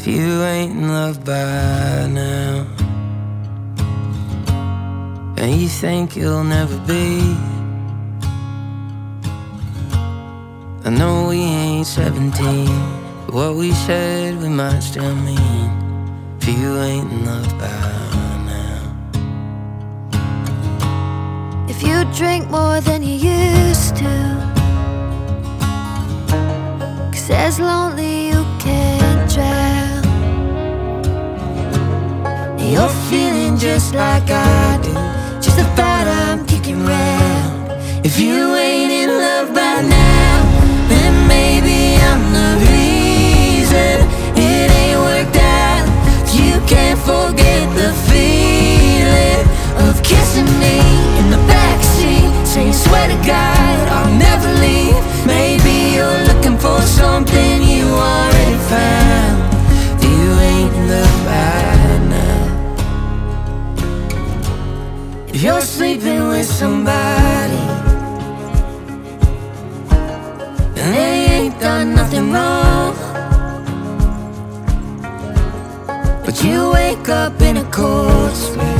if you ain't in love by now, and you think you'll never be. I know we ain't 17, but what we said we might still mean, if you ain't in love by now. If you drink more than you used to, 'cause as lonely you can't drown, and you're feeling just like I do, just the thought I'm kicking round. If you ain't in love by now, then maybe I'm the reason it ain't worked out. You can't forget the feeling of kissing me in the backseat, saying swear to God I'll never leave. Maybe you're looking for something you already found. You ain't in love right now. If you're sleeping with somebody and they ain't done nothing wrong, but you wake up in a cold sweat,